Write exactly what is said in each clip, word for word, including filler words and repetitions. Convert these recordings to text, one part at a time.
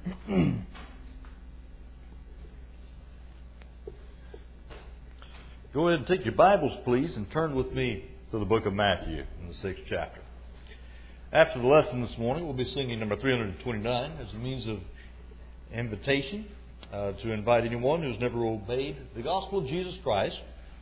Go ahead and take your Bibles, please, and turn with me to the book of Matthew in the sixth chapter. After the lesson this morning, we'll be singing number three hundred twenty-nine as a means of invitation uh, to invite anyone who's never obeyed the gospel of Jesus Christ,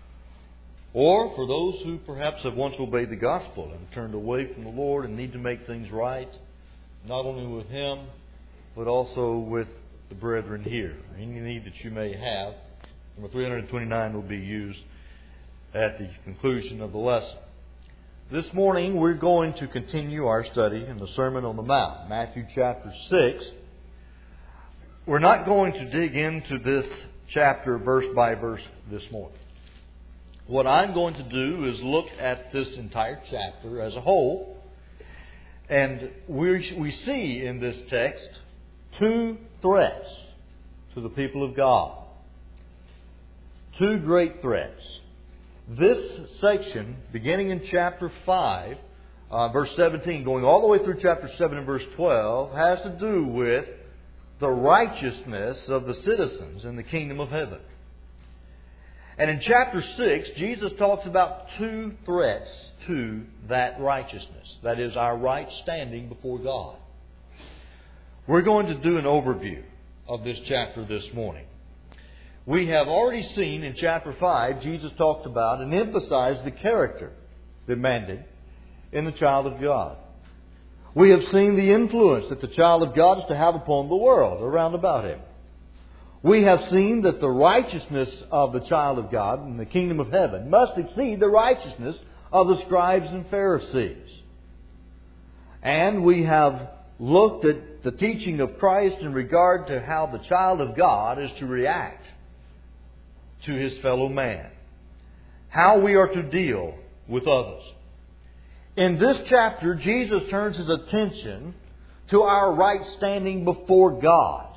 or for those who perhaps have once obeyed the gospel and turned away from the Lord and need to make things right, not only with Him, but also with the brethren here. Any need that you may have, number three hundred twenty-nine will be used at the conclusion of the lesson. This morning we're going to continue our study in the Sermon on the Mount, Matthew chapter six. We're not going to dig into this chapter verse by verse this morning. What I'm going to do is look at this entire chapter as a whole, and we we see in this text two threats to the people of God. Two great threats. This section, beginning in chapter five, uh, verse seventeen, going all the way through chapter seven and verse twelve, has to do with the righteousness of the citizens in the kingdom of heaven. And in chapter six, Jesus talks about two threats to that righteousness. That is, our right standing before God. We're going to do an overview of this chapter this morning. We have already seen in chapter five, Jesus talked about and emphasized the character demanded in the child of God. We have seen the influence that the child of God is to have upon the world around about him. We have seen that the righteousness of the child of God in the kingdom of heaven must exceed the righteousness of the scribes and Pharisees. And we have looked at the teaching of Christ in regard to how the child of God is to react to his fellow man. How we are to deal with others. In this chapter, Jesus turns His attention to our right standing before God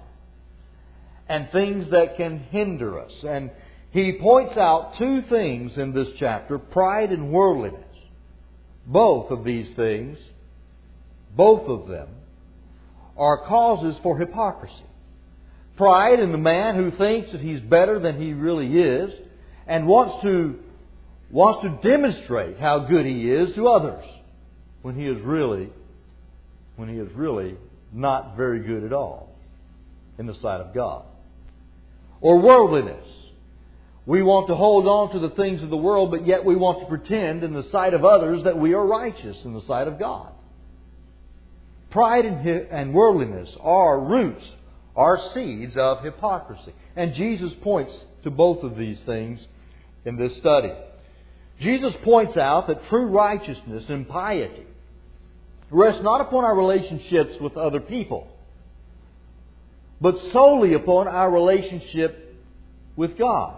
and things that can hinder us. And He points out two things in this chapter, pride and worldliness. Both of these things, both of them, are causes for hypocrisy. Pride in the man who thinks that he's better than he really is and wants to wants to demonstrate how good he is to others when he is really when he is really not very good at all in the sight of God. Or worldliness. We want to hold on to the things of the world, but yet we want to pretend in the sight of others that we are righteous in the sight of God. Pride and worldliness are roots, are seeds of hypocrisy. And Jesus points to both of these things in this study. Jesus points out that true righteousness and piety rests not upon our relationships with other people, but solely upon our relationship with God.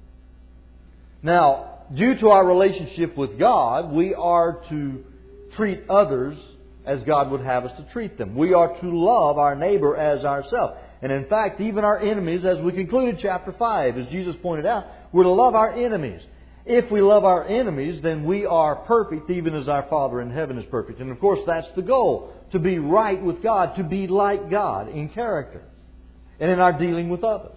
Now, due to our relationship with God, we are to treat others as God would have us to treat them. We are to love our neighbor as ourselves. And in fact, even our enemies, as we concluded chapter five, as Jesus pointed out, we're to love our enemies. If we love our enemies, then we are perfect, even as our Father in heaven is perfect. And of course, that's the goal, to be right with God, to be like God in character and in our dealing with others.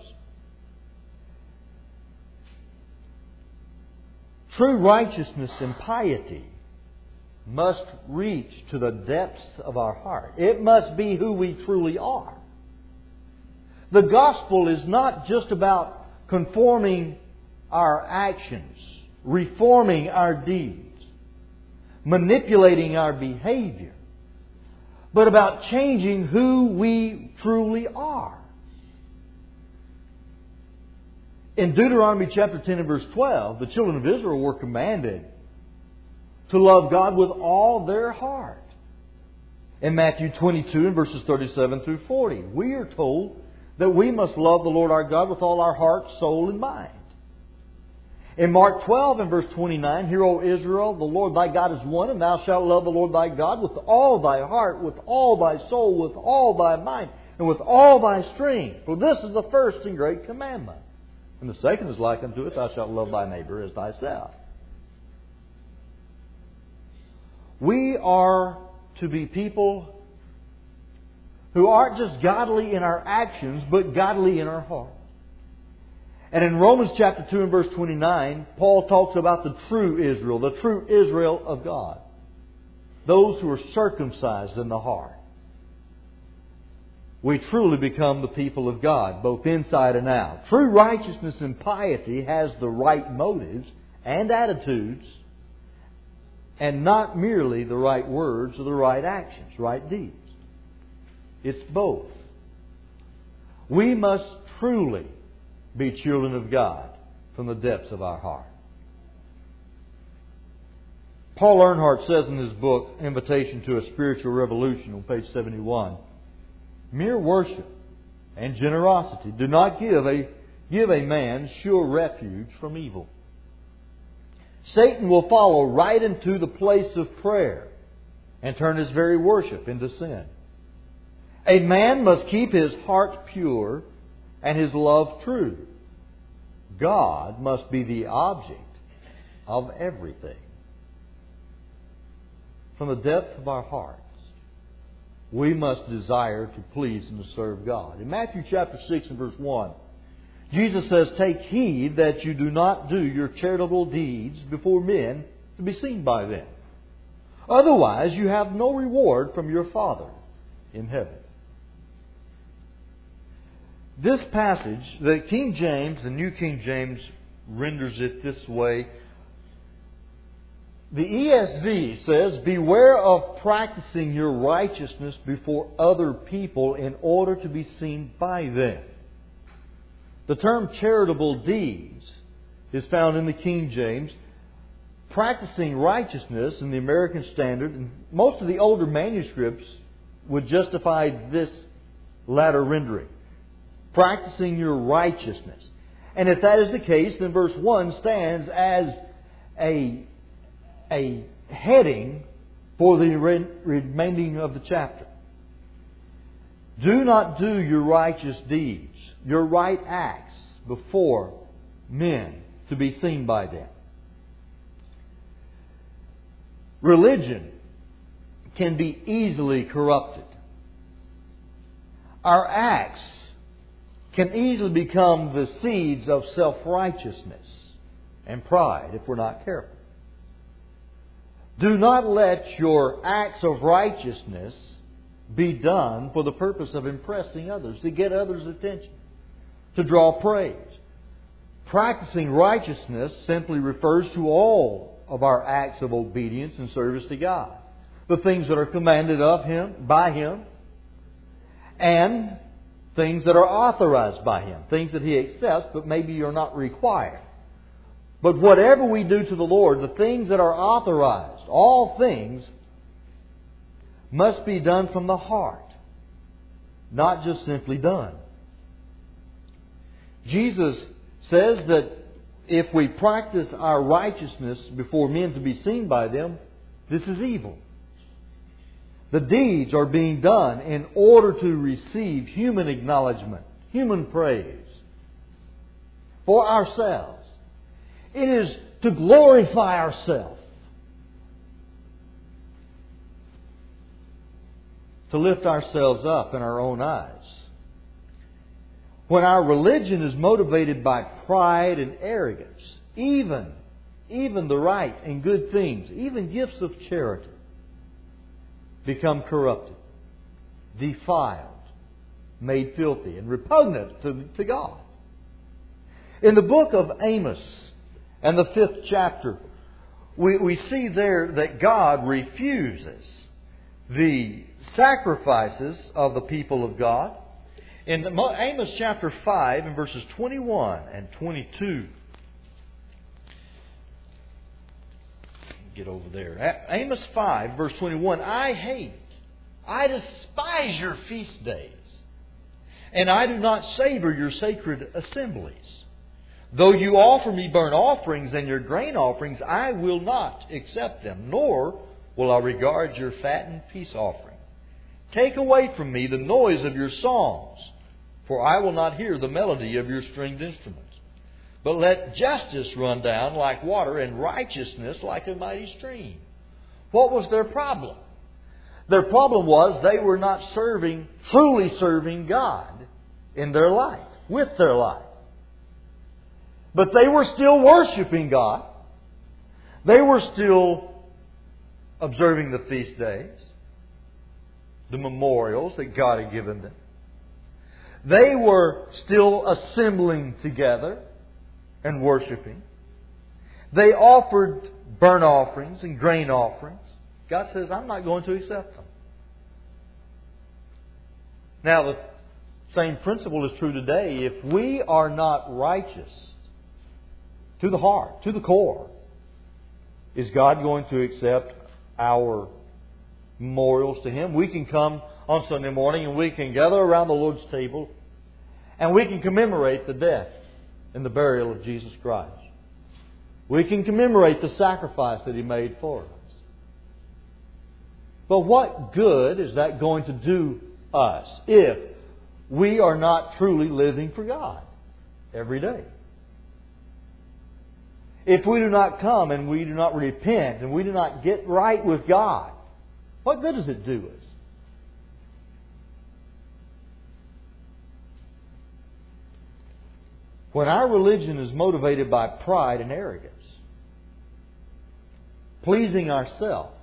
True righteousness and piety must reach to the depths of our heart. It must be who we truly are. The gospel is not just about conforming our actions, reforming our deeds, manipulating our behavior, but about changing who we truly are. In Deuteronomy chapter ten and verse twelve, the children of Israel were commanded to love God with all their heart. In Matthew twenty-two and verses thirty-seven through forty, we are told that we must love the Lord our God with all our heart, soul, and mind. In Mark twelve and verse twenty-nine, Hear, O Israel, the Lord thy God is one, and thou shalt love the Lord thy God with all thy heart, with all thy soul, with all thy mind, and with all thy strength. For this is the first and great commandment. And the second is like unto it, thou shalt love thy neighbor as thyself. We are to be people who aren't just godly in our actions, but godly in our heart. And in Romans chapter two and verse twenty-nine, Paul talks about the true Israel, the true Israel of God. Those who are circumcised in the heart. We truly become the people of God, both inside and out. True righteousness and piety has the right motives and attitudes, and not merely the right words or the right actions, right deeds. It's both. We must truly be children of God from the depths of our heart. Paul Earnhardt says in his book, Invitation to a Spiritual Revolution, on page seventy-one, mere worship and generosity do not give a, give a man sure refuge from evil. Satan will follow right into the place of prayer and turn his very worship into sin. A man must keep his heart pure and his love true. God must be the object of everything. From the depth of our hearts, we must desire to please and to serve God. In Matthew chapter six and verse one, Jesus says, "Take heed that you do not do your charitable deeds before men to be seen by them. Otherwise you have no reward from your Father in heaven." This passage, the King James, the New King James, renders it this way. The E S V says, "Beware of practicing your righteousness before other people in order to be seen by them." The term charitable deeds is found in the King James. Practicing righteousness in the American Standard, and most of the older manuscripts would justify this latter rendering. Practicing your righteousness. And if that is the case, then verse one stands as a, a heading for the re- remaining of the chapter. Do not do your righteous deeds, your right acts before men to be seen by them. Religion can be easily corrupted. Our acts can easily become the seeds of self-righteousness and pride if we're not careful. Do not let your acts of righteousness be done for the purpose of impressing others, to get others' attention, to draw praise. Practicing righteousness simply refers to all of our acts of obedience and service to God. The things that are commanded of Him, by Him, and things that are authorized by Him. Things that He accepts, but maybe you're not required. But whatever we do to the Lord, the things that are authorized, all things must be done from the heart, not just simply done. Jesus says that if we practice our righteousness before men to be seen by them, this is evil. The deeds are being done in order to receive human acknowledgement, human praise for ourselves. It is to glorify ourselves, to lift ourselves up in our own eyes. When our religion is motivated by pride and arrogance, even, even the right and good things, even gifts of charity, become corrupted, defiled, made filthy, and repugnant to, to God. In the book of Amos and the fifth chapter, we, we see there that God refuses the sacrifices of the people of God. In the, Amos chapter five and verses twenty-one and twenty-two. Get over there. Amos five verse twenty-one. I hate, I despise your feast days, and I do not savor your sacred assemblies. Though you offer me burnt offerings and your grain offerings, I will not accept them, nor will I regard your fattened peace offering. Take away from me the noise of your songs, for I will not hear the melody of your stringed instruments. But let justice run down like water and righteousness like a mighty stream. What was their problem? Their problem was they were not serving, truly serving God in their life, with their life. But they were still worshiping God. They were still observing the feast days, the memorials that God had given them. They were still assembling together and worshiping. They offered burnt offerings and grain offerings. God says, I'm not going to accept them. Now, the same principle is true today. If we are not righteous to the heart, to the core, is God going to accept our memorials to Him? We can come on Sunday morning and we can gather around the Lord's table and we can commemorate the death and the burial of Jesus Christ. We can commemorate the sacrifice that He made for us. But what good is that going to do us if we are not truly living for God every day? If we do not come and we do not repent and we do not get right with God, what good does it do us? When our religion is motivated by pride and arrogance, pleasing ourselves,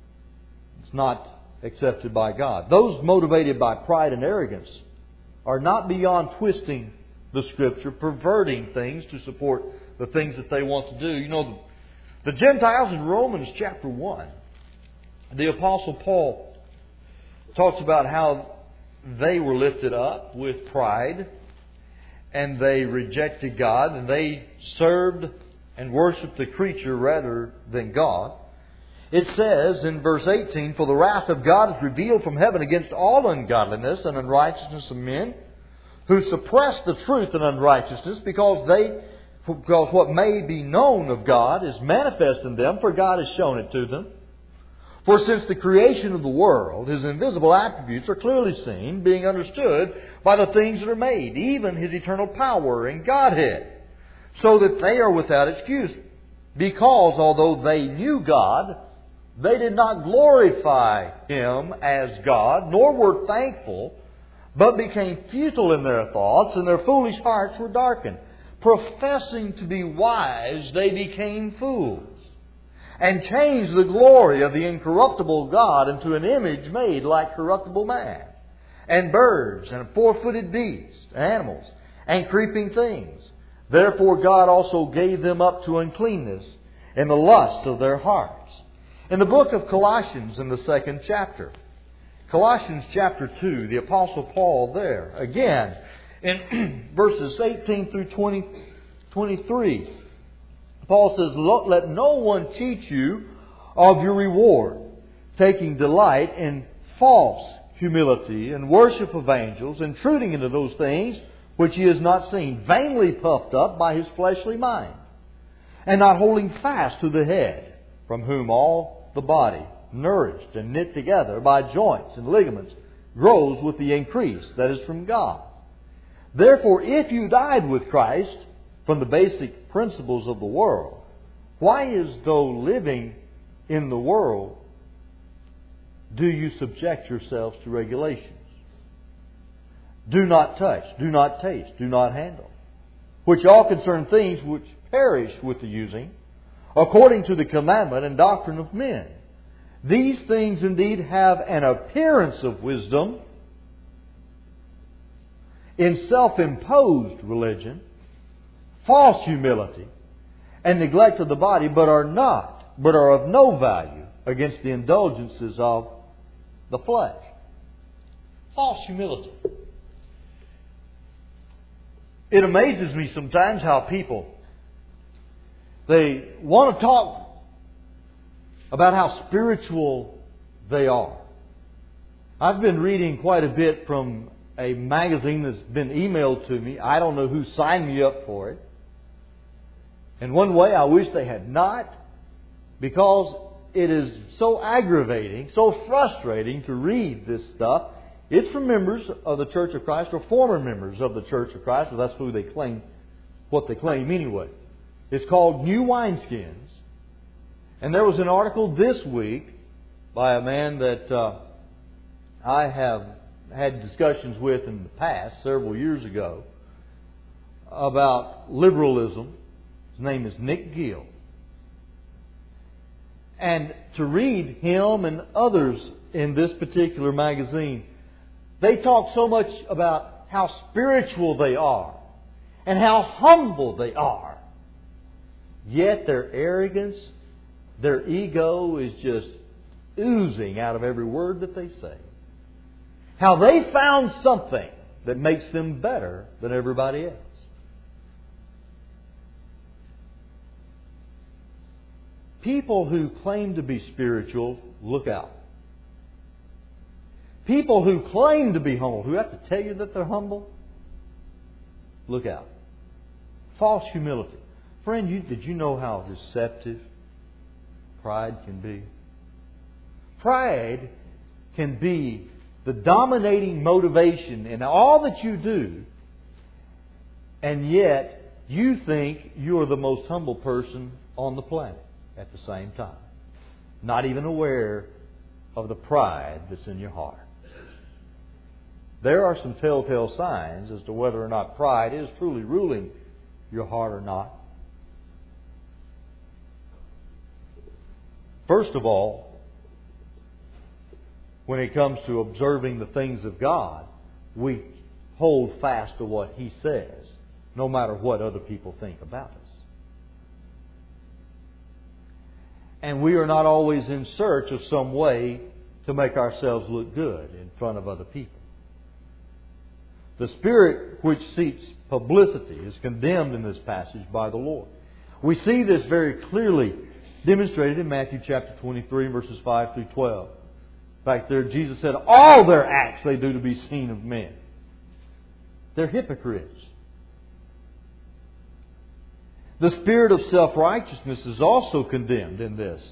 it's not accepted by God. Those motivated by pride and arrogance are not beyond twisting the Scripture, perverting things to support the things that they want to do. You know, the Gentiles in Romans chapter one, the Apostle Paul talks about how they were lifted up with pride and they rejected God and they served and worshipped the creature rather than God. It says in verse eighteen, For the wrath of God is revealed from heaven against all ungodliness and unrighteousness of men, who suppress the truth in unrighteousness, because they because what may be known of God is manifest in them, for God has shown it to them. For since the creation of the world, His invisible attributes are clearly seen, being understood by the things that are made, even His eternal power and Godhead, so that they are without excuse. Because although they knew God, they did not glorify Him as God, nor were thankful, but became futile in their thoughts, and their foolish hearts were darkened. Professing to be wise, they became fools, and changed the glory of the incorruptible God into an image made like corruptible man, and birds, and four-footed beasts, animals, and creeping things. Therefore God also gave them up to uncleanness in the lust of their hearts. In the book of Colossians, in the second chapter, Colossians chapter two, the Apostle Paul there, again, in verses eighteen through twenty, twenty-three, Paul says, Let no one cheat you of your reward, taking delight in false humility and worship of angels, intruding into those things which he has not seen, vainly puffed up by his fleshly mind, and not holding fast to the head, from whom all the body, nourished and knit together by joints and ligaments, grows with the increase that is from God. Therefore, if you died with Christ from the basic principles of the world, why, as though living in the world, do you subject yourselves to regulations? Do not touch, do not taste, do not handle, which all concern things which perish with the using, according to the commandment and doctrine of men. These things indeed have an appearance of wisdom in self-imposed religion, false humility, and neglect of the body, but are not, but are of no value against the indulgences of the flesh. False humility. It amazes me sometimes how people, they want to talk about how spiritual they are. I've been reading quite a bit from a magazine that's been emailed to me. I don't know who signed me up for it. In one way, I wish they had not, because it is so aggravating, so frustrating to read this stuff. It's from members of the Church of Christ, or former members of the Church of Christ, or that's who they claim, what they claim anyway. It's called New Wineskins. And there was an article this week by a man that uh, I have had discussions with in the past, several years ago, about liberalism. His name is Nick Gill. And to read him and others in this particular magazine, they talk so much about how spiritual they are and how humble they are. Yet their arrogance, their ego is just oozing out of every word that they say. How they found something that makes them better than everybody else. People who claim to be spiritual, look out. People who claim to be humble, who have to tell you that they're humble, look out. False humility. Friend, you, did you know how deceptive pride can be? Pride can be the dominating motivation in all that you do, and yet you think you're the most humble person on the planet at the same time. Not even aware of the pride that's in your heart. There are some telltale signs as to whether or not pride is truly ruling your heart or not. First of all, when it comes to observing the things of God, we hold fast to what He says, no matter what other people think about us. And we are not always in search of some way to make ourselves look good in front of other people. The spirit which seeks publicity is condemned in this passage by the Lord. We see this very clearly demonstrated in Matthew chapter twenty-three, verses five through twelve. In fact, there Jesus said, all their acts they do to be seen of men. They're hypocrites. The spirit of self-righteousness is also condemned in this.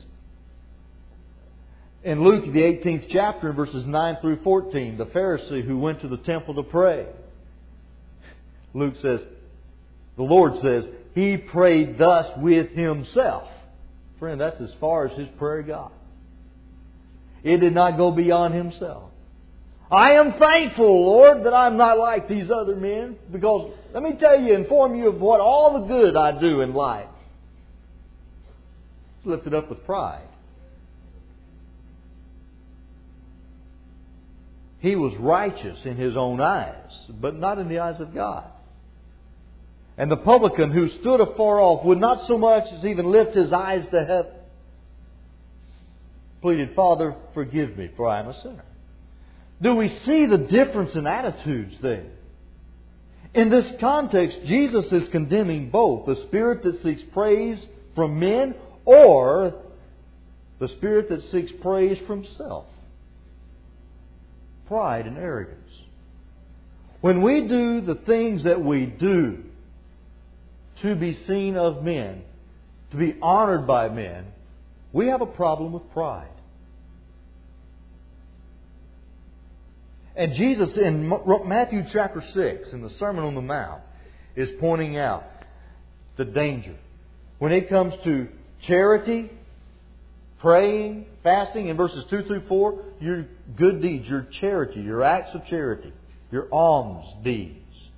In Luke, the eighteenth chapter, verses nine through fourteen, the Pharisee who went to the temple to pray. Luke says, the Lord says, he prayed thus with himself. Friend, that's as far as his prayer got. It did not go beyond himself. I am thankful, Lord, that I'm not like these other men, because let me tell you, inform you of what all the good I do in life. It's lifted up with pride. He was righteous in his own eyes, but not in the eyes of God. And the publican who stood afar off would not so much as even lift his eyes to heaven, pleaded, Father, forgive me, for I am a sinner. Do we see the difference in attitudes there? In this context, Jesus is condemning both the spirit that seeks praise from men or the spirit that seeks praise from self. Pride and arrogance. When we do the things that we do to be seen of men, to be honored by men, we have a problem with pride. And Jesus in Matthew chapter six, in the Sermon on the Mount, is pointing out the danger. When it comes to charity, praying, fasting, in verses two through four, your good deeds, your charity, your acts of charity, your alms deeds.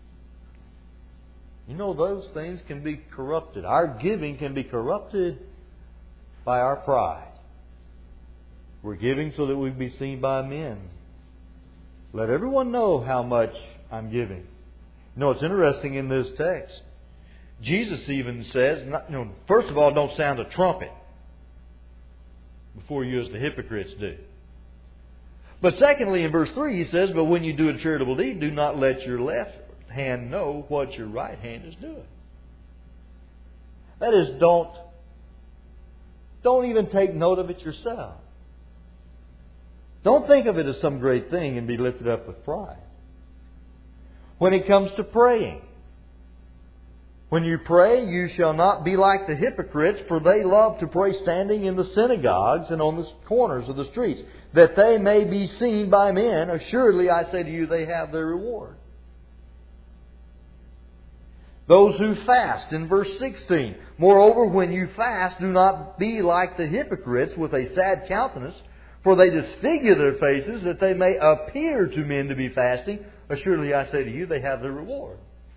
You know, those things can be corrupted. Our giving can be corrupted by our pride. We're giving so that we be seen by men. Let everyone know how much I'm giving. You know, it's interesting in this text. Jesus even says, not, you know, first of all, don't sound a trumpet before you as the hypocrites do. But secondly, in verse three, He says, but when you do a charitable deed, do not let your left hand know what your right hand is doing. That is, don't, don't even take note of it yourself. Don't think of it as some great thing and be lifted up with pride. When it comes to praying, when you pray, you shall not be like the hypocrites, for they love to pray standing in the synagogues and on the corners of the streets, that they may be seen by men. Assuredly, I say to you, they have their reward. Those who fast, in verse sixteen. Moreover, when you fast, do not be like the hypocrites with a sad countenance, For they disfigure their faces, that they may appear to men to be fasting. Assuredly I say to you, they have their reward.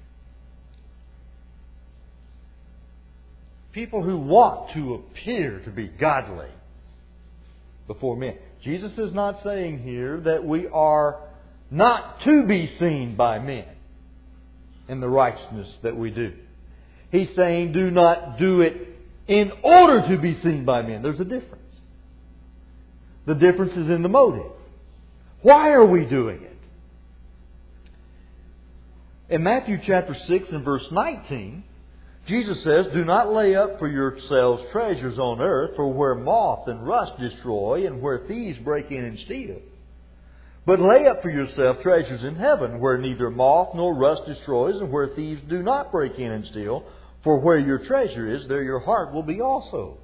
People who want to appear to be godly before men. Jesus is not saying here that we are not to be seen by men in the righteousness that we do. He's saying do not do it in order to be seen by men. There's a difference. The difference is in the motive. Why are we doing it? In Matthew chapter six and verse nineteen, Jesus says, do not lay up for yourselves treasures on earth, for where moth and rust destroy, and where thieves break in and steal. But lay up for yourself treasures in heaven, where neither moth nor rust destroys, and where thieves do not break in and steal. For where your treasure is, there your heart will be also.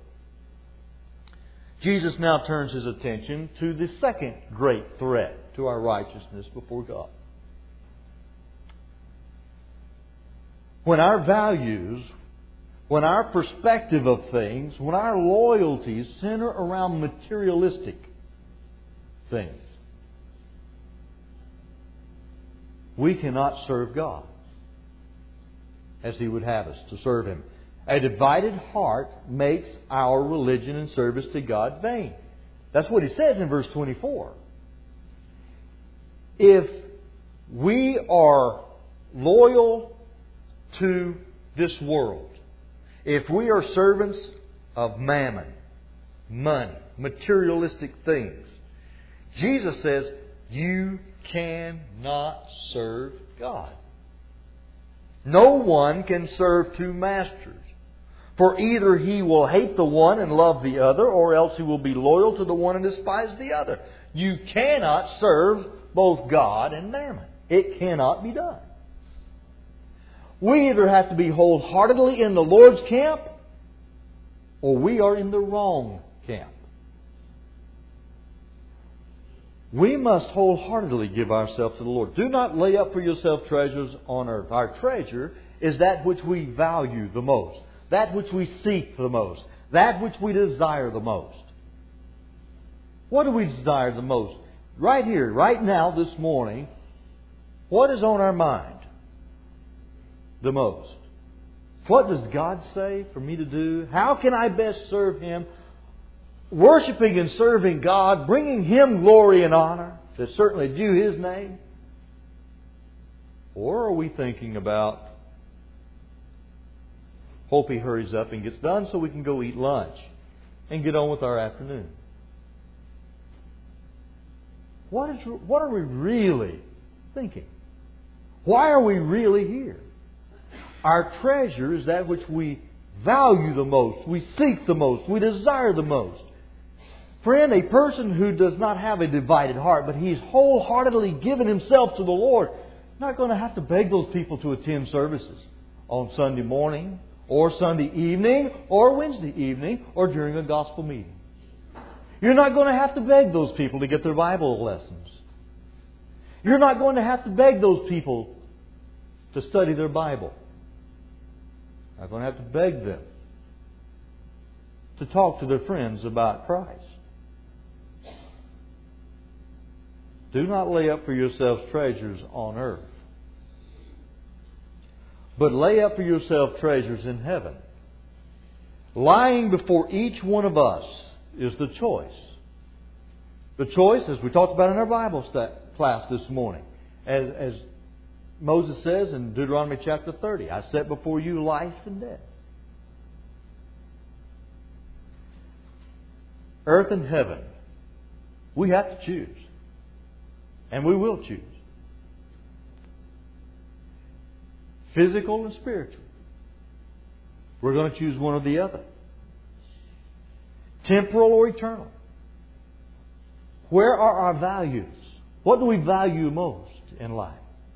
Jesus now turns His attention to the second great threat to our righteousness before God. When our values, when our perspective of things, when our loyalties center around materialistic things, we cannot serve God as He would have us to serve Him. A divided heart makes our religion and service to God vain. That's what He says in verse twenty-four. If we are loyal to this world, if we are servants of mammon, money, materialistic things, Jesus says you cannot serve God. No one can serve two masters. For either he will hate the one and love the other, or else he will be loyal to the one and despise the other. You cannot serve both God and mammon. It cannot be done. We either have to be wholeheartedly in the Lord's camp, or we are in the wrong camp. We must wholeheartedly give ourselves to the Lord. Do not lay up for yourself treasures on earth. Our treasure is that which we value the most, that which we seek the most, that which we desire the most. What do we desire the most? Right here, right now, this morning, what is on our mind the most? What does God say for me to do? How can I best serve Him? Worshipping and serving God, bringing Him glory and honor, that's certainly due His name? Or are we thinking about, hope He hurries up and gets done so we can go eat lunch and get on with our afternoon? What is, what are we really thinking? Why are we really here? Our treasure is that which we value the most, we seek the most, we desire the most. Friend, a person who does not have a divided heart, but he's wholeheartedly given himself to the Lord, not going to have to beg those people to attend services on Sunday morning, or Sunday evening, or Wednesday evening, or during a gospel meeting. You're not going to have to beg those people to get their Bible lessons. You're not going to have to beg those people to study their Bible. You're not going to have to beg them to talk to their friends about Christ. Do not lay up for yourselves treasures on earth, but lay up for yourself treasures in heaven. Lying before each one of us is the choice. The choice, as we talked about in our Bible class this morning, as, as Moses says in Deuteronomy chapter thirty, I set before you life and death. Earth and heaven, we have to choose. And we will choose. Physical and spiritual. We're going to choose one or the other. Temporal or eternal. Where are our values? What do we value most in life?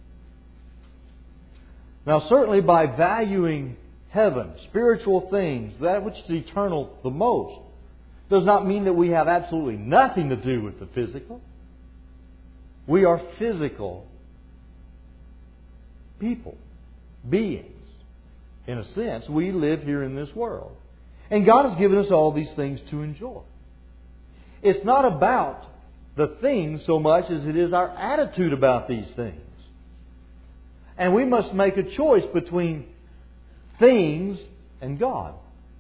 Now, certainly by valuing heaven, spiritual things, that which is eternal the most, does not mean that we have absolutely nothing to do with the physical. We are physical people, beings. In a sense, we live here in this world. And God has given us all these things to enjoy. It's not about the things so much as it is our attitude about these things. And we must make a choice between things and God.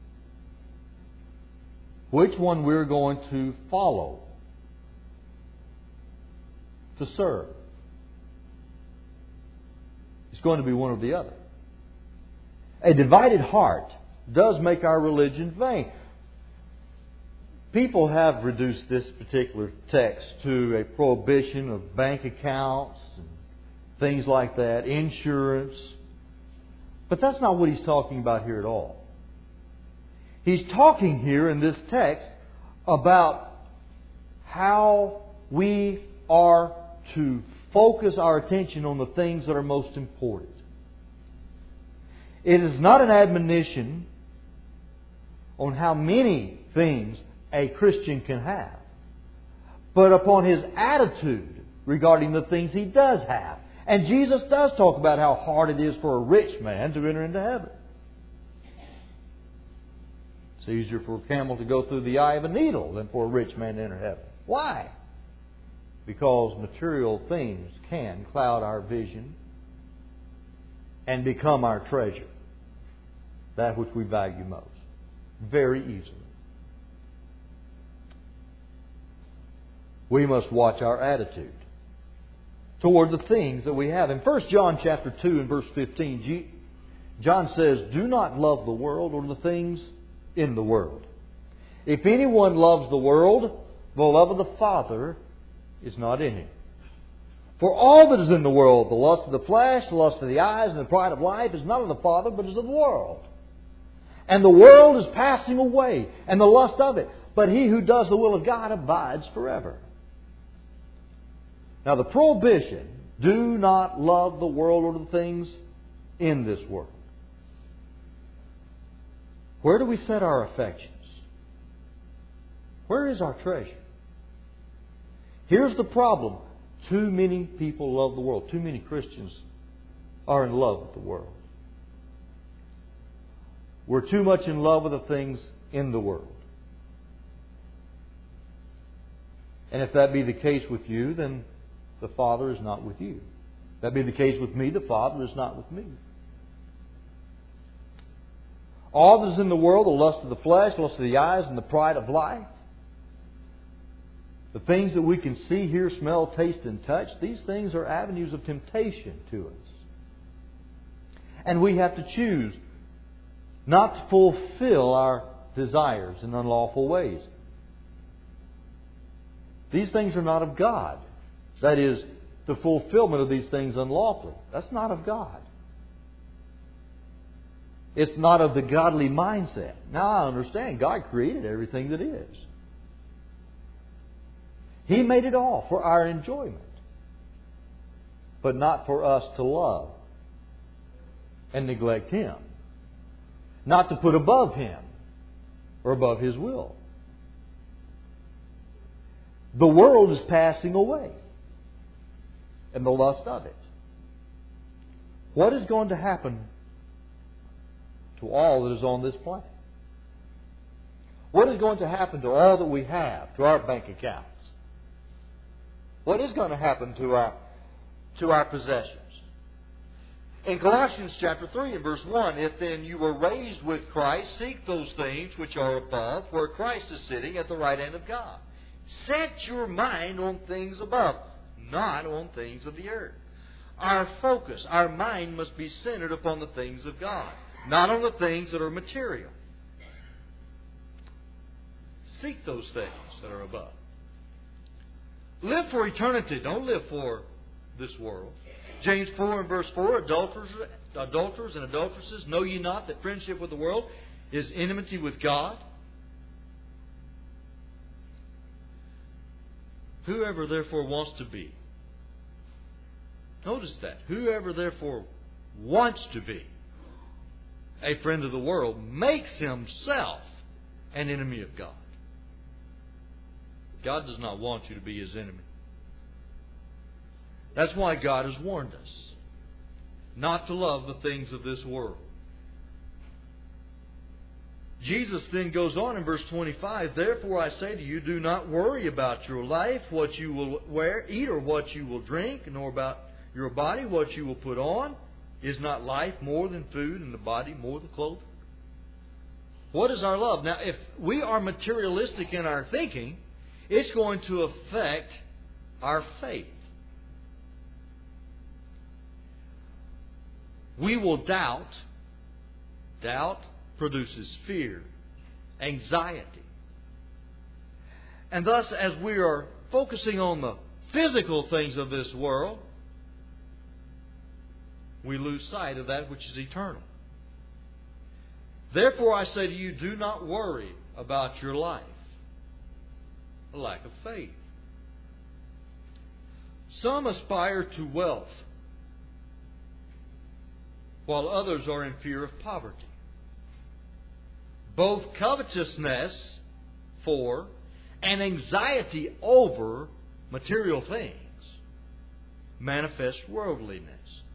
Which one we're going to follow, to serve. It's going to be one or the other. A divided heart does make our religion vain. People have reduced this particular text to a prohibition of bank accounts and things like that, insurance. But that's not what he's talking about here at all. He's talking here in this text about how we are to focus our attention on the things that are most important. It is not an admonition on how many things a Christian can have, but upon his attitude regarding the things he does have. And Jesus does talk about how hard it is for a rich man to enter into heaven. It's easier for a camel to go through the eye of a needle than for a rich man to enter heaven. Why? Because material things can cloud our vision and become our treasure, that which we value most, very easily. We must watch our attitude toward the things that we have. In First John chapter two and verse fifteen, John says, "Do not love the world or the things in the world. If anyone loves the world, the love of the Father is not in him. For all that is in the world, the lust of the flesh, the lust of the eyes, and the pride of life, is not of the Father, but is of the world. And the world is passing away, and the lust of it. But he who does the will of God abides forever." Now the prohibition, do not love the world or the things in this world. Where do we set our affections? Where is our treasure? Here's the problem. Too many people love the world. Too many Christians are in love with the world. We're too much in love with the things in the world. And if that be the case with you, then the Father is not with you. If that be the case with me, the Father is not with me. All that is in the world, the lust of the flesh, the lust of the eyes, and the pride of life, the things that we can see, hear, smell, taste, and touch, these things are avenues of temptation to us. And we have to choose not to fulfill our desires in unlawful ways. These things are not of God. That is, the fulfillment of these things unlawfully. That's not of God. It's not of the godly mindset. Now I understand God created everything that is. He made it all for our enjoyment, but not for us to love and neglect Him. Not to put above Him or above His will. The world is passing away, and the lust of it. What is going to happen to all that is on this planet? What is going to happen to all that we have, to our bank accounts? What is going to happen to our to our possessions? In Colossians chapter three and verse one, "If then you were raised with Christ, seek those things which are above, where Christ is sitting at the right hand of God. Set your mind on things above, not on things of the earth." Our focus, our mind must be centered upon the things of God, not on the things that are material. Seek those things that are above. Live for eternity. Don't live for this world. James four and verse four, adulterers, adulterers and adulteresses, know ye not that friendship with the world is enmity with God? Whoever therefore wants to be. Notice that. Whoever therefore wants to be a friend of the world makes himself an enemy of God. God does not want you to be His enemy. That's why God has warned us not to love the things of this world. Jesus then goes on in verse twenty-five, "Therefore I say to you, do not worry about your life, what you will wear, eat, or what you will drink, nor about your body, what you will put on. Is not life more than food, and the body more than clothing?" What is our love? Now, if we are materialistic in our thinking, it's going to affect our faith. We will doubt. Doubt produces fear, anxiety. And thus, as we are focusing on the physical things of this world, we lose sight of that which is eternal. Therefore, I say to you, do not worry about your life. A lack of faith. Some aspire to wealth, while others are in fear of poverty. Both covetousness for and anxiety over material things manifest worldliness.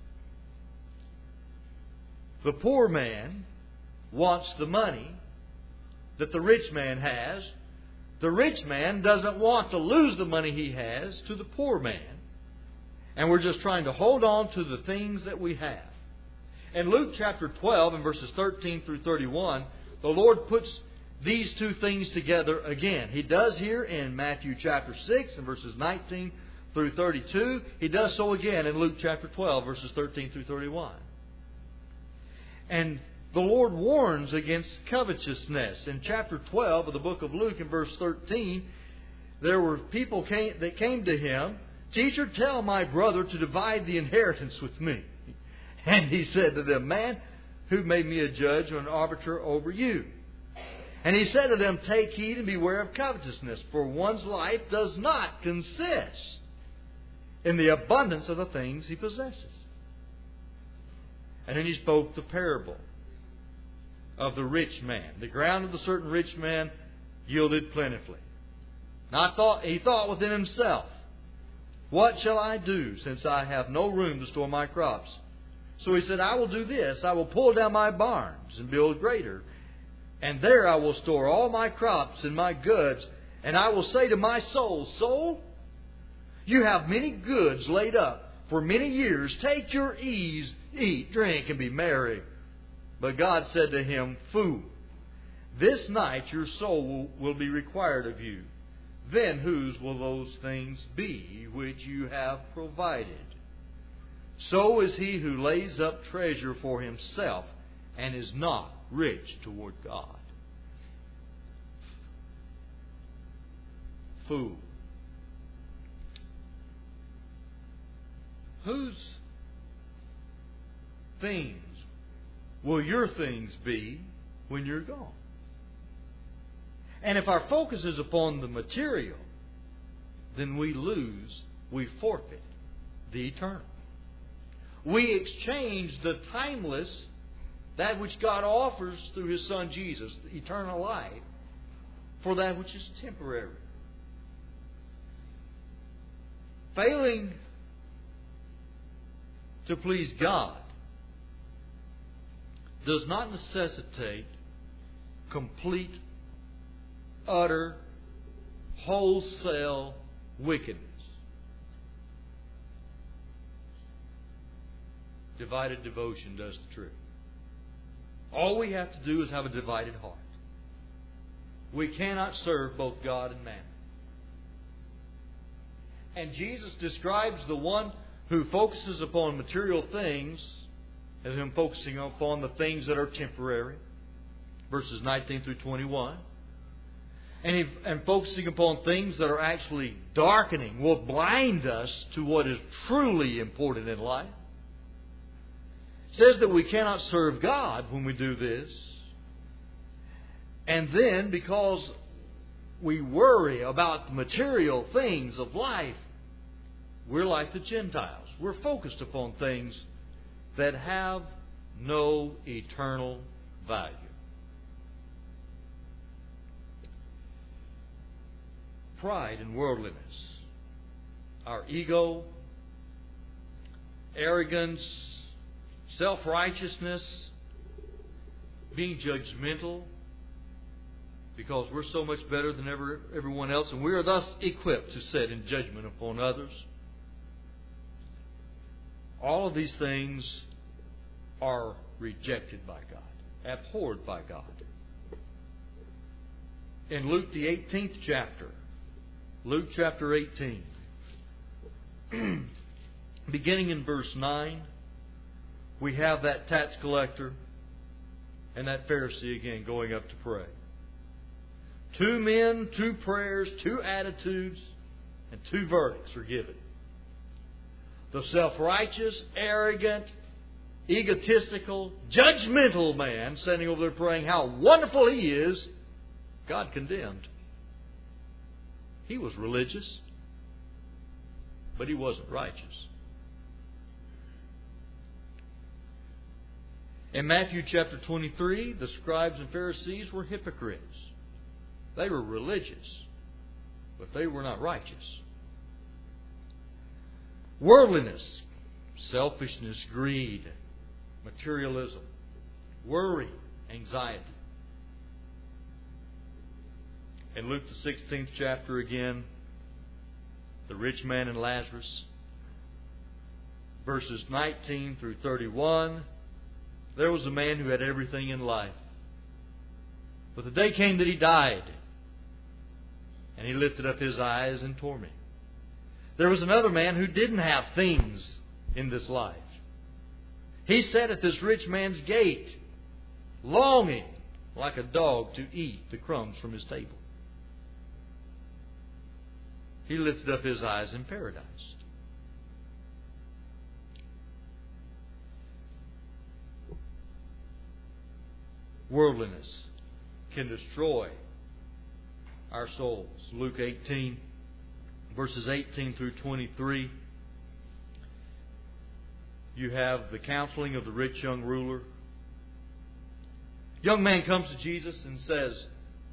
The poor man wants the money that the rich man has. The rich man doesn't want to lose the money he has to the poor man. And we're just trying to hold on to the things that we have. In Luke chapter twelve and verses thirteen through thirty-one, the Lord puts these two things together again. He does here in Matthew chapter six and verses nineteen through thirty-two. He does so again in Luke chapter twelve verses thirteen through thirty-one. And the Lord warns against covetousness. In chapter twelve of the book of Luke, in verse thirteen, there were people came, that came to Him, "Teacher, tell my brother to divide the inheritance with me." And He said to them, "Man, who made me a judge or an arbiter over you?" And He said to them, "Take heed and beware of covetousness, for one's life does not consist in the abundance of the things he possesses." And then He spoke the parable of the rich man. The ground of the certain rich man yielded plentifully. Now thought, he thought within himself, "What shall I do, since I have no room to store my crops?" So he said, "I will do this. I will pull down my barns and build greater. And there I will store all my crops and my goods. And I will say to my soul, Soul, you have many goods laid up for many years. Take your ease, eat, drink, and be merry." But God said to him, "Fool, this night your soul will, will be required of you. Then whose will those things be which you have provided? So is he who lays up treasure for himself and is not rich toward God." Fool. Whose things will your things be when you're gone? And if our focus is upon the material, then we lose, we forfeit the eternal. We exchange the timeless, that which God offers through His Son Jesus, the eternal life, for that which is temporary. Failing to please God does not necessitate complete, utter, wholesale wickedness. Divided devotion does the trick. All we have to do is have a divided heart. We cannot serve both God and mammon. And Jesus describes the one who focuses upon material things as him focusing upon the things that are temporary. Verses nineteen through twenty-one. And, he, and focusing upon things that are actually darkening, will blind us to what is truly important in life. It says that we cannot serve God when we do this. And then, because we worry about the material things of life, we're like the Gentiles. We're focused upon things that have no eternal value. Pride and worldliness, our ego, arrogance, self-righteousness, being judgmental, because we're so much better than ever, everyone else, and we are thus equipped to sit in judgment upon others. All of these things are rejected by God, abhorred by God. In Luke, the eighteenth chapter, Luke chapter eighteen, beginning in verse nine, we have that tax collector and that Pharisee again going up to pray. Two men, two prayers, two attitudes, and two verdicts are given. The self-righteous, arrogant, egotistical, judgmental man standing over there praying how wonderful he is, God condemned. He was religious, but he wasn't righteous. In Matthew chapter twenty-three, the scribes and Pharisees were hypocrites. They were religious, but they were not righteous. Worldliness, selfishness, greed, materialism, worry, anxiety. In Luke the sixteenth chapter again, the rich man and Lazarus, verses nineteen through thirty-one, there was a man who had everything in life. But the day came that he died, and he lifted up his eyes in torment. There was another man who didn't have things in this life. He sat at this rich man's gate, longing like a dog to eat the crumbs from his table. He lifted up his eyes in paradise. Worldliness can destroy our souls. Luke eighteen, verses eighteen through twenty-three. You have the counseling of the rich young ruler. Young man comes to Jesus and says,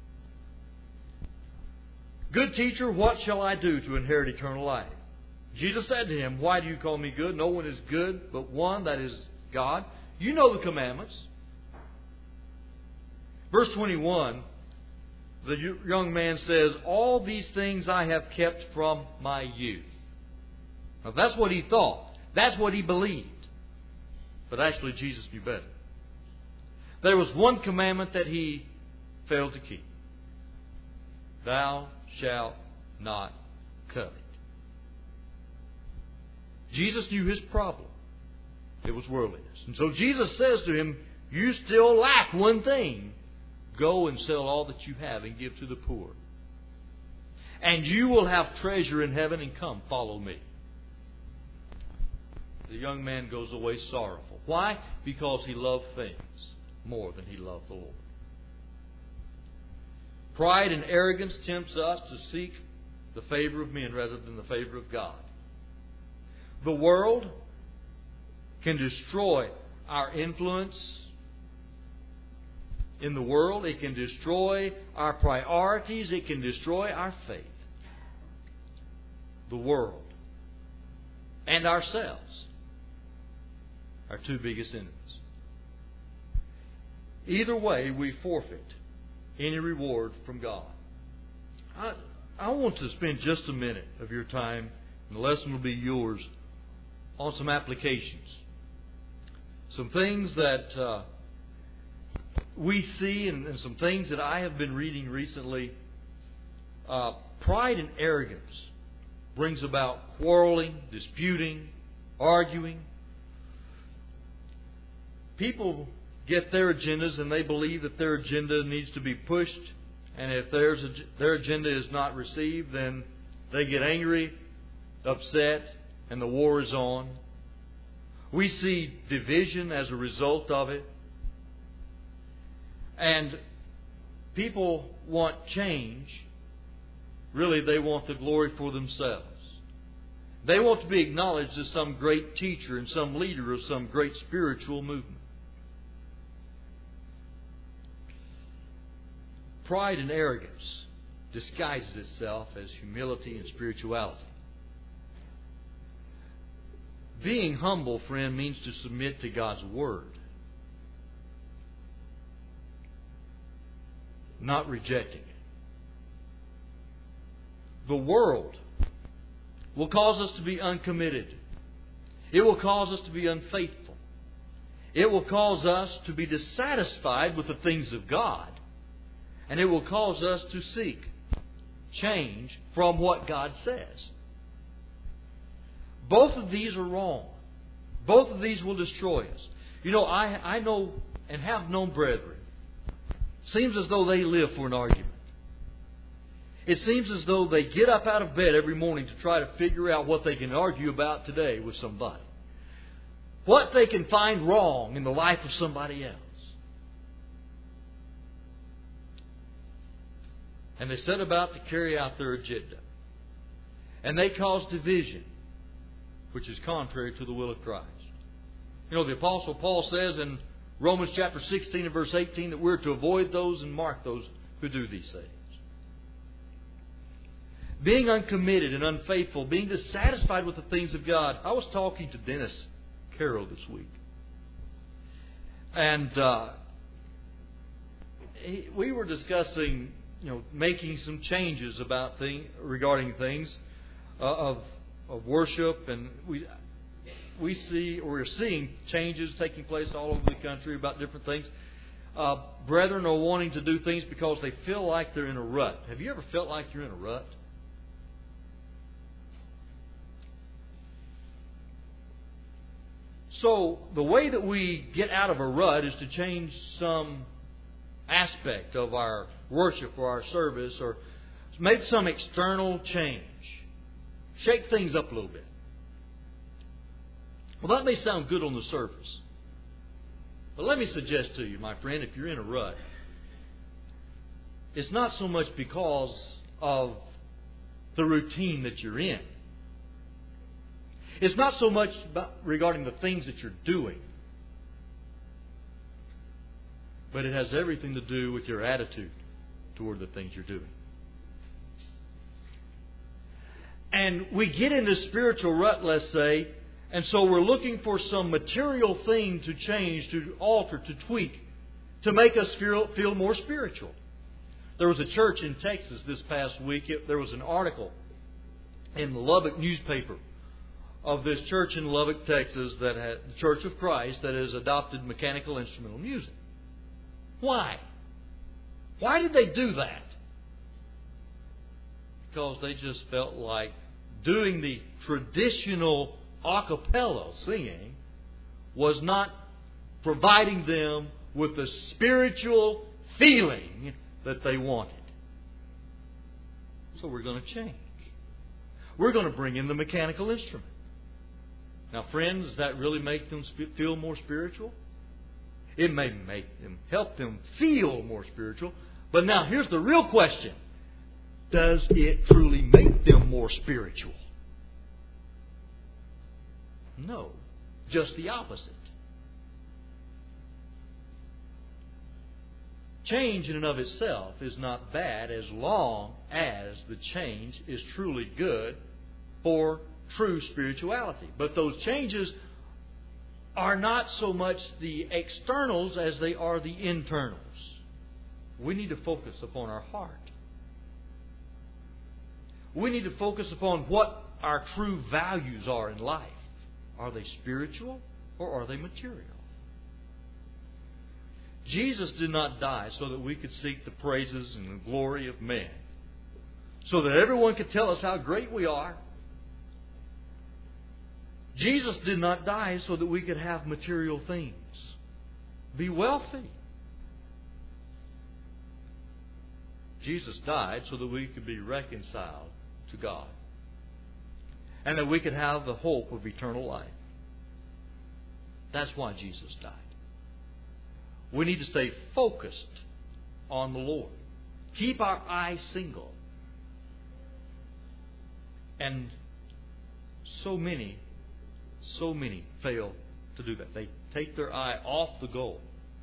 "Good teacher, what shall I do to inherit eternal life?" Jesus said to him, "Why do you call me good? No one is good but one, that is God. You know the commandments." Verse twenty-one, the young man says, "All these things I have kept from my youth." Now that's what he thought. That's what he believed. But actually Jesus knew better. There was one commandment that he failed to keep. Thou shalt not covet. Jesus knew his problem. It was worldliness. And so Jesus says to him, "You still lack one thing. Go and sell all that you have and give to the poor. And you will have treasure in heaven, and come, follow me." The young man goes away sorrowful. Why? Because he loved things more than he loved the Lord. Pride and arrogance tempts us to seek the favor of men rather than the favor of God. The world can destroy our influence in the world. It can destroy our priorities. It can destroy our faith. The world and ourselves, our two biggest enemies. Either way, we forfeit any reward from God. I, I want to spend just a minute of your time, and the lesson will be yours, on some applications. Some things that uh, we see, and, and some things that I have been reading recently. Uh, pride and arrogance brings about quarreling, disputing, arguing. People get their agendas and they believe that their agenda needs to be pushed, and if there's a, their agenda is not received, then they get angry, upset, and the war is on. We see division as a result of it. And people want change. Really, they want the glory for themselves. They want to be acknowledged as some great teacher and some leader of some great spiritual movement. Pride and arrogance disguises itself as humility and spirituality. Being humble, friend, means to submit to God's Word. not rejecting it. The world will cause us to be uncommitted. It will cause us to be unfaithful. It will cause us to be dissatisfied with the things of God. And it will cause us to seek change from what God says. Both of these are wrong. Both of these will destroy us. You know, I, I know and have known brethren. Seems as though they live for an argument. It seems as though they get up out of bed every morning to try to figure out what they can argue about today with somebody. What they can find wrong in the life of somebody else. And they set about to carry out their agenda. And they cause division, which is contrary to the will of Christ. You know, the Apostle Paul says in Romans chapter sixteen and verse eighteen that we're to avoid those and mark those who do these things. Being uncommitted and unfaithful, being dissatisfied with the things of God. I was talking to Dennis Carroll this week. And uh, he, we were discussing, you know, making some changes about thing, regarding things uh, of of worship, and we we see or we're seeing changes taking place all over the country about different things. Uh, brethren are wanting to do things because they feel like they're in a rut. Have you ever felt like you're in a rut? So the way that we get out of a rut is to change some aspect of our worship or our service, or make some external change. Shake things up a little bit. Well, that may sound good on the surface. But let me suggest to you, my friend, if you're in a rut, it's not so much because of the routine that you're in. It's not so much about regarding the things that you're doing. But it has everything to do with your attitude toward the things you're doing. And we get in this spiritual rut, let's say, and so we're looking for some material thing to change, to alter, to tweak, to make us feel, feel more spiritual. There was a church in Texas this past week. It, there was an article in the Lubbock newspaper of this church in Lubbock, Texas, that had the Church of Christ that has adopted mechanical instrumental music. Why? Why did they do that? Because they just felt like doing the traditional a cappella singing was not providing them with the spiritual feeling that they wanted. So we're going to change. We're going to bring in the mechanical instrument. Now, friends, does that really make them feel more spiritual? It may make them, help them feel more spiritual. But now, here's the real question. Does it truly make them more spiritual? No, just the opposite. Change in and of itself is not bad as long as the change is truly good for true spirituality. But those changes are not so much the externals as they are the internals. We need to focus upon our heart. We need to focus upon what our true values are in life. Are they spiritual or are they material? Jesus did not die so that we could seek the praises and the glory of men, so that everyone could tell us how great we are. Jesus did not die so that we could have material things, be wealthy. Jesus died so that we could be reconciled to God, and that we could have the hope of eternal life. That's why Jesus died. We need to stay focused on the Lord. Keep our eyes single. And so many, so many fail to do that. They take their eye off the goal.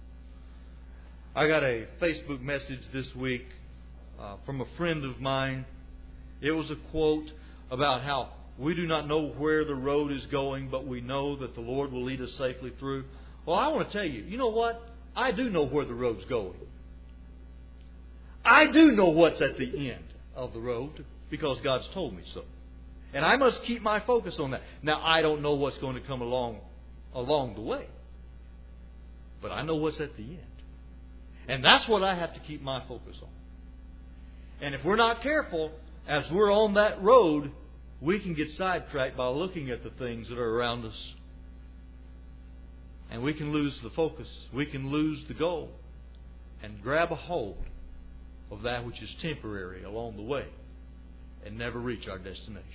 I got a Facebook message this week uh, from a friend of mine. It was a quote about how we do not know where the road is going, but we know that the Lord will lead us safely through. Well, I want to tell you, you know what? I do know where the road's going. I do know what's at the end of the road because God's told me so. And I must keep my focus on that. Now, I don't know what's going to come along along the way. But I know what's at the end. And that's what I have to keep my focus on. And if we're not careful, as we're on that road, we can get sidetracked by looking at the things that are around us. And we can lose the focus. We can lose the goal. And grab a hold of that which is temporary along the way. And never reach our destination.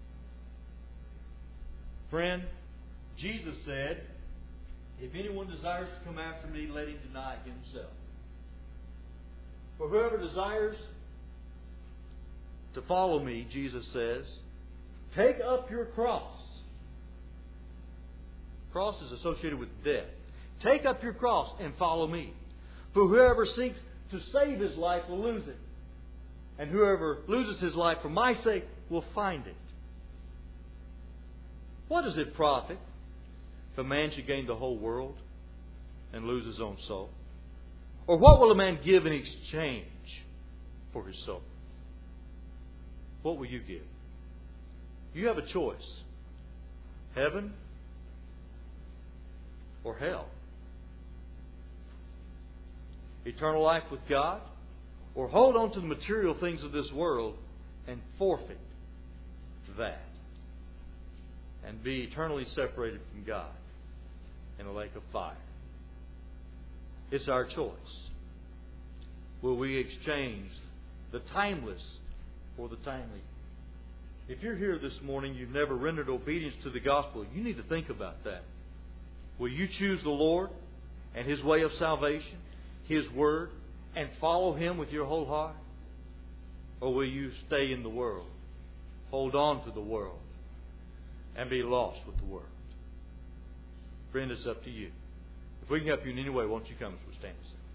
Friend, Jesus said, if anyone desires to come after me, let him deny himself. For whoever desires to follow me, Jesus says, take up your cross. Cross is associated with death. Take up your cross and follow me. For whoever seeks to save his life will lose it. And whoever loses his life for my sake will find it. What does it profit if a man should gain the whole world and lose his own soul? Or what will a man give in exchange for his soul? What will you give? You have a choice. Heaven or hell. Eternal life with God, or hold on to the material things of this world and forfeit that and be eternally separated from God in a lake of fire. It's our choice. Will we exchange the timeless for the timely? If you're here this morning, you've never rendered obedience to the gospel, you need to think about that. Will you choose the Lord and His way of salvation, His Word, and follow Him with your whole heart? Or will you stay in the world, hold on to the world, and be lost with the world? Friend, it's up to you. If we can help you in any way, won't you come as we stand?